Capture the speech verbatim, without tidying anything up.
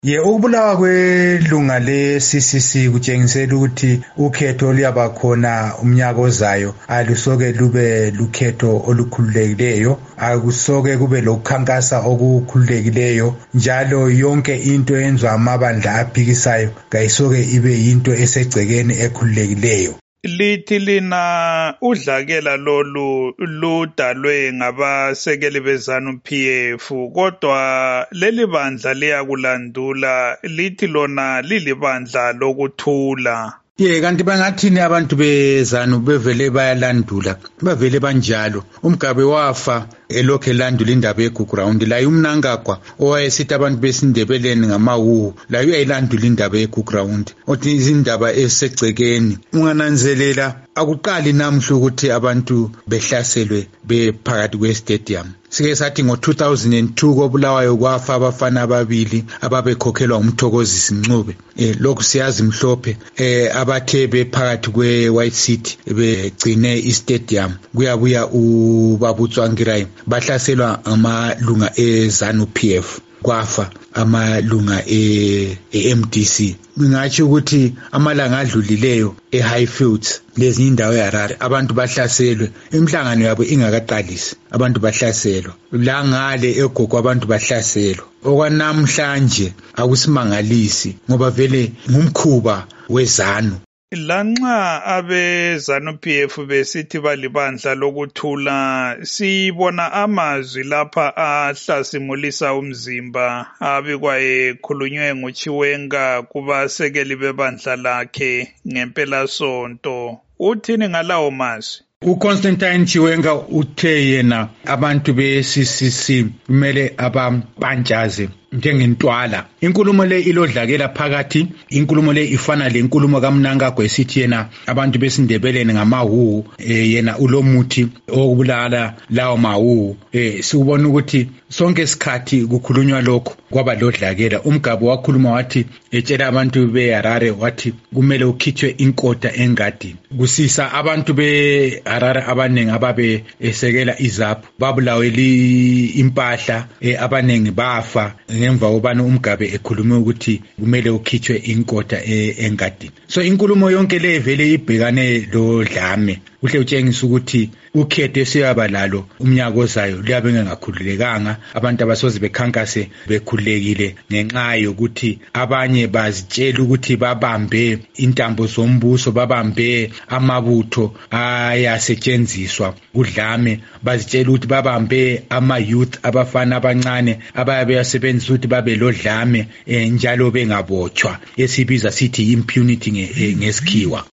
Ye ukubulawa kwelunga le-C C C kutshengisela ukuthi ukhetho luyaba khona umnyaka ozayo alusoke lube lukhetho olukhululekileyo, akusoke kube lokukhankasa okukhululekileyo, njalo yonke into eyenzwa amabandla aphikisayo kayisoke ibe yinto esegcekeni ekhululekileyo. Lithi lina udlakela lolu ludalwe ngabasekeli beZANU P F, kodwa leli bandla liyakulandula, lithi lona lilibandla lokuthula. Ye kanti bangathini abantu beZANU bevele bayalandula, bavele banjalo. UMgabe wafa elokhu elandula indaba yeGuground, la uMnangagwa owayesithi abantu besindebeleni ngamawu, la uyayilandula indaba yeGuground. Othi izindaba esegcekeni ungananzelela akuqali namhla ukuthi abantu behlaselwe bephakathi kwestadium. Sike sathi ngo two thousand two kobulawayo kwafa abafana ababili ababekhokhelwa uMthokozisi Ncube. Eh lokhu siyazi mhlophe eh abathe bephakathi kwe White City begcine istadium kuyabuya uBabutswangirai bahlaselwa amalunga eZANU P F, kwafa amalunga e-M D C. Ngingathi ukuthi amalanga adlulileyo eHighfields lezi indawo eHarare abantu bahlaselwe, imhlangano yabo ingakaqalisi abantu bahlaselwa, la ngale eGogo abantu bahlaselwa. Okwanamhlanje akusimangalisi ngoba vele ngumkhuba weZANU. Lanxa abeZANU P F besithi balibandla lokuthula, sibona amazwi lapha ahlasimulisa umzimba abikwa ekhulunywe nguChiwenga kubasekeli bebandla lakhe ngempela sonto. Uthini ngalawo mazwi? uConstantine Chiwenga uthe yena abantu be-C C C kumele abampantshaze njengentwala. Inkulumo le ilodlakela phakathi, inkulumo le ifana lenkulumo kaMnangagwa esithi yena abantu besindebeleni ngamawu, eh, yena ulomuthi okubulala lawo mawu. Eh, sikubona ukuthi sonke isikhathi kukhulunywa lokho kwaba lodlakela. UMgabe wakhuluma wathi etshela abantu beHarare wathi kumele ukhitshwe inkota engadini. Kusisa abantu beHarare abanengi ababe esekela iZAPU babulaweli impahla, eh, abanengi bafa ngemva kobana uMgabe ekhulume ukuthi kumele ukhitshwe inkota engadini. So inkulumo yonke le vele ibhekane lo dlame. Kuhle utshengisa ukuthi ukhetho esiyaba lalo umnyaka ozayo liyabe ngengakhululekanga, abantu abasoze bekhankase bekhululekile ngenxa yokuthi abanye bazitshela ukuthi babambe intambo zombuso, babambe amabutho ayasetshenziswa kudlame, bazitshela ukuthi babambe ama youth abafana abancane abayabe basebenzisa ukuthi babe lodlame njalo bengabotshwa, esibiza sithi impunity ngesikhiwa.